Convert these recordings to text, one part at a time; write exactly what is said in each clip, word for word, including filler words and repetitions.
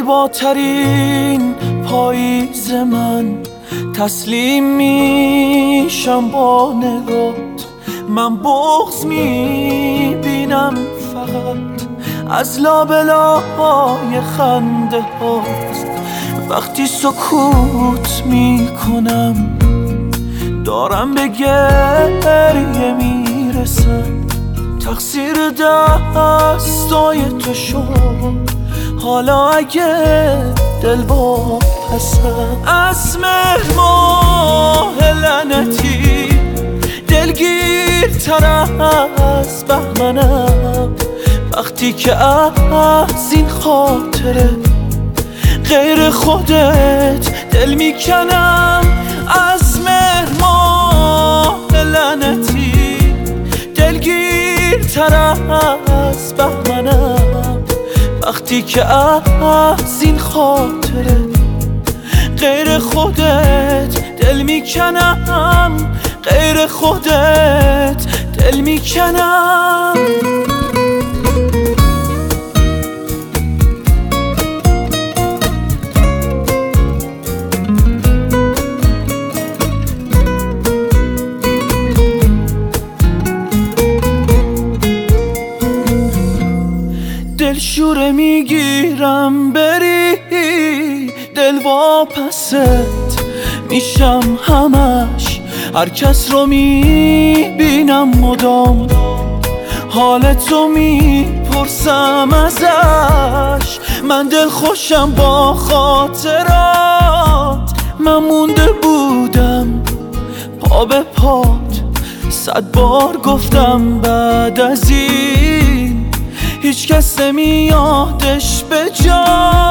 زیباترین پاییز من، تسلیم میشم با نگات. من بغض میبینم فقط از لابلای خنده هاست. وقتی سکوت میکنم دارم به گریه میرسم. تقصیر دستای تو شد، حالا اگه دل واپسم. از مهر ماه لعنتی دلگیرتر از بهمنم. وقتی که از این خاطره غیر خودت دل میکنم. از مهر ماه لعنتی دلگیرتر از بهمنم. وقتی که از این خاطره غیر خودت دل میکنم، غیر خودت دل میکنم. دلشوره میگیرم بری، دل واپست میشم همش. هر کس رو میبینم مدام، حالتو میپرسم ازش. من دل خوشم با خاطرات، من مونده بودم پا به پات. صد بار گفتم بعد از این هیچ کس نمیادش به جا.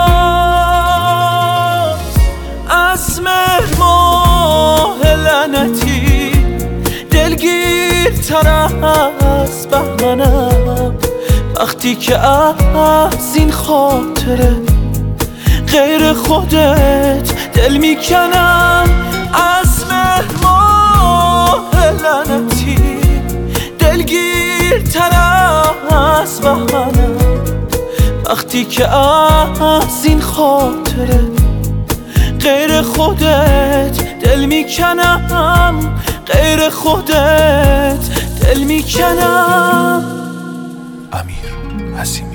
از مهر ماه لعنتی دلگیرتر از بهمنم. وقتی که از این خاطره غیر خودت دل میکنم. از مهر ماه لعنتی دلگیرتر از بهمنم. وقتی که از این خاطره غیر خودت دل میکنم، غیر خودت دل میکنم. امیر عظیم.